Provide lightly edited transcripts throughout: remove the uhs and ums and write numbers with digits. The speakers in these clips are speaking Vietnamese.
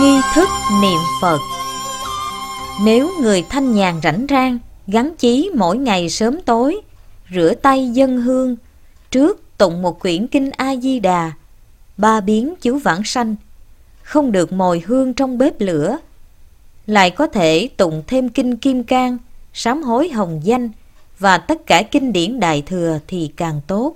Nghi thức niệm Phật. Nếu người thanh nhàn rảnh rang, gắn chí mỗi ngày sớm tối, rửa tay dâng hương, trước tụng một quyển kinh A-di-đà, 3 biến chú vãng sanh, không được mồi hương trong bếp lửa, lại có thể tụng thêm kinh Kim Cang, sám hối hồng danh và tất cả kinh điển Đại Thừa thì càng tốt.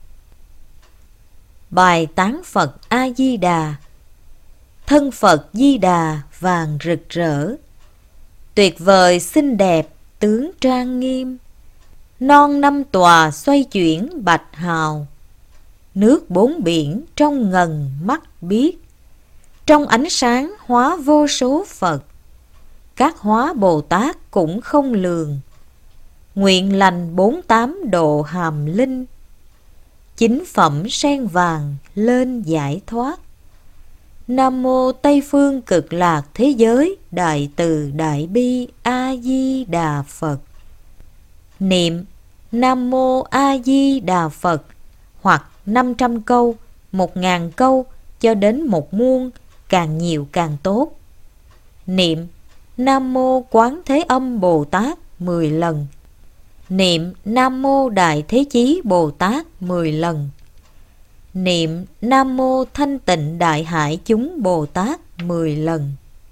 Bài tán Phật A-di-đà. Thân Phật Di Đà vàng rực rỡ, tuyệt vời xinh đẹp tướng trang nghiêm, non 5 tòa xoay chuyển bạch hào, nước 4 biển trong ngần mắt biết, trong ánh sáng hóa vô số Phật, các hóa Bồ Tát cũng không lường, nguyện lành 48 độ hàm linh, 9 phẩm sen vàng lên giải thoát. Nam mô Tây phương cực lạc thế giới đại từ đại bi A Di Đà Phật. Niệm Nam mô A Di Đà Phật hoặc 500 câu, 1000 câu cho đến 1 muôn, càng nhiều càng tốt. Niệm Nam mô Quán Thế Âm Bồ Tát 10 lần. Niệm Nam mô Đại Thế Chí Bồ Tát 10 lần. Niệm Nam mô Thanh Tịnh Đại Hải Chúng Bồ Tát 10 lần.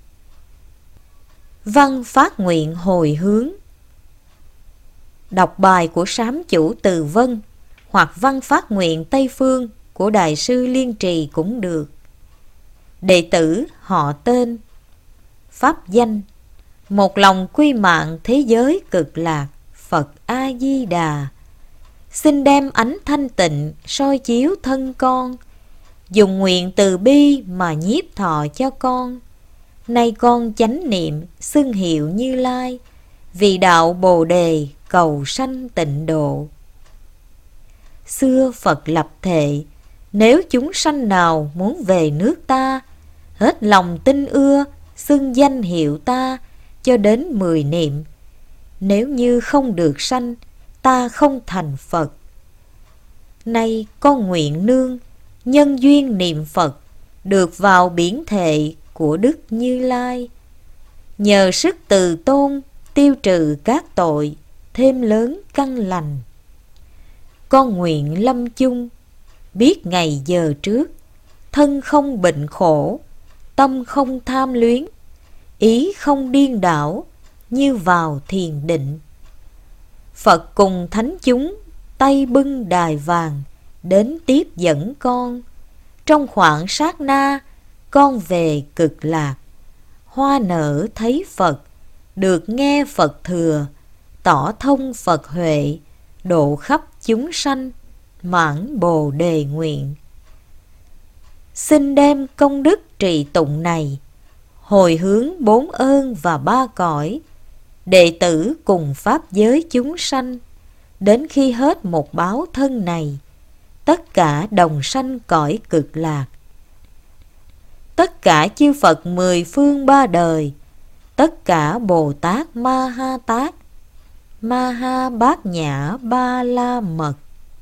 Văn phát nguyện hồi hướng. Đọc bài của Sám Chủ Từ Vân hoặc văn phát nguyện Tây Phương của Đại sư Liên Trì cũng được. Đệ tử họ tên, pháp danh, một lòng quy mạng thế giới cực lạc Phật A-di-đà. Xin đem ánh thanh tịnh soi chiếu thân con, dùng nguyện từ bi mà nhiếp thọ cho con. Nay con chánh niệm xưng hiệu Như Lai, vì đạo Bồ Đề cầu sanh tịnh độ. Xưa Phật lập thệ, nếu chúng sanh nào muốn về nước ta, hết lòng tin ưa xưng danh hiệu ta cho đến 10 niệm. Nếu như không được sanh, ta không thành Phật. Nay con nguyện nương nhân duyên niệm Phật, được vào biển thệ của Đức Như Lai, nhờ sức từ tôn tiêu trừ các tội, thêm lớn căn lành. Con nguyện lâm chung, biết ngày giờ trước, thân không bệnh khổ, tâm không tham luyến, ý không điên đảo, như vào thiền định. Phật cùng thánh chúng tay bưng đài vàng đến tiếp dẫn con. Trong khoảng sát na con về cực lạc, hoa nở thấy Phật, được nghe Phật thừa, tỏ thông Phật huệ, độ khắp chúng sanh, mãn Bồ Đề nguyện. Xin đem công đức trì tụng này, hồi hướng 4 ơn và 3 cõi, đệ tử cùng pháp giới chúng sanh, đến khi hết một báo thân này, tất cả đồng sanh cõi cực lạc. Tất cả chư Phật 10 phương 3 đời, tất cả Bồ Tát Ma Ha Tát, Ma Ha Bát Nhã Ba La Mật.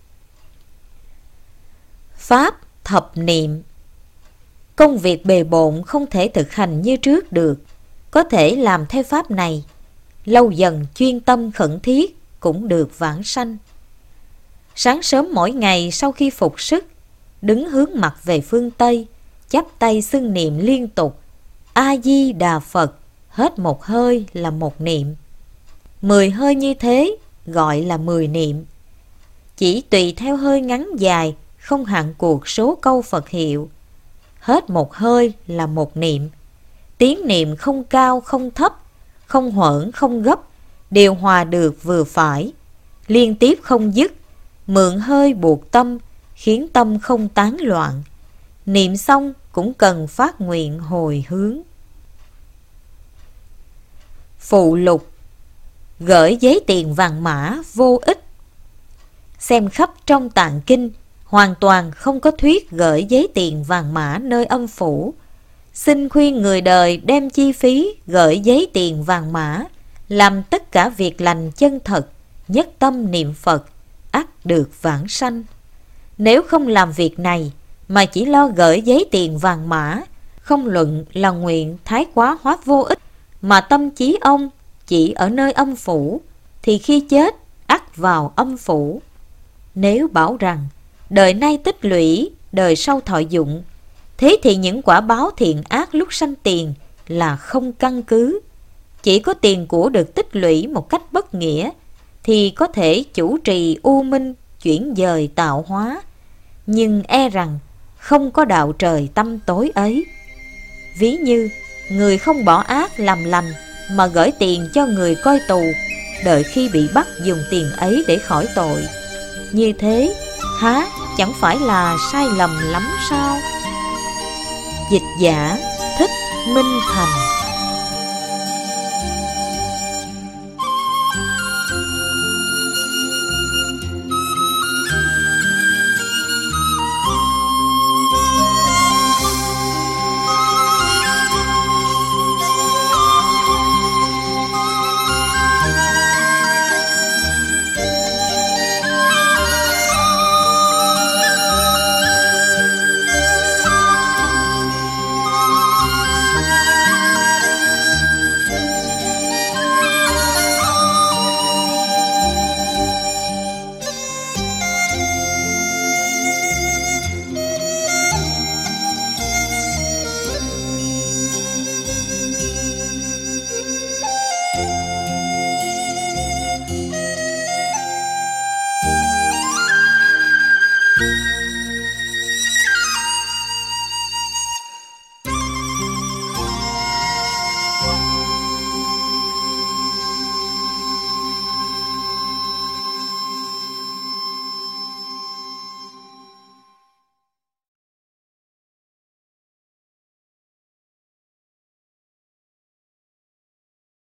Pháp thập niệm. Công việc bề bộn không thể thực hành như trước được, có thể làm theo pháp này, lâu dần chuyên tâm khẩn thiết cũng được vãng sanh. Sáng sớm mỗi ngày sau khi phục sức, đứng hướng mặt về phương Tây, chắp tay xưng niệm liên tục A-di-đà Phật, hết một hơi là một niệm. 10 hơi như thế gọi là 10 niệm. Chỉ tùy theo hơi ngắn dài, không hạn cuộc số câu Phật hiệu. Hết một hơi là một niệm. Tiếng niệm không cao không thấp, không hoãn không gấp, điều hòa được vừa phải, liên tiếp không dứt, mượn hơi buộc tâm, khiến tâm không tán loạn. Niệm xong cũng cần phát nguyện hồi hướng. Phụ lục. Gửi giấy tiền vàng mã vô ích. Xem khắp trong tạng kinh, hoàn toàn không có thuyết gửi giấy tiền vàng mã nơi âm phủ. Xin khuyên người đời đem chi phí gửi giấy tiền vàng mã, làm tất cả việc lành chân thật, nhất tâm niệm Phật, ắt được vãng sanh. Nếu không làm việc này mà chỉ lo gửi giấy tiền vàng mã, Không luận là nguyện thái quá hóa vô ích, mà tâm trí ông chỉ ở nơi âm phủ, thì khi chết ắt vào âm phủ. Nếu bảo rằng đời nay tích lũy, đời sau thọ dụng, thế thì những quả báo thiện ác lúc sanh tiền là không căn cứ. Chỉ có tiền của được tích lũy một cách bất nghĩa thì có thể chủ trì u minh, chuyển dời tạo hóa, nhưng e rằng không có đạo trời tâm tối ấy. Ví như người không bỏ ác làm lành mà gửi tiền cho người coi tù, đợi khi bị bắt dùng tiền ấy để khỏi tội. Như thế há chẳng phải là sai lầm lắm sao? Dịch giả Thích Minh Thành.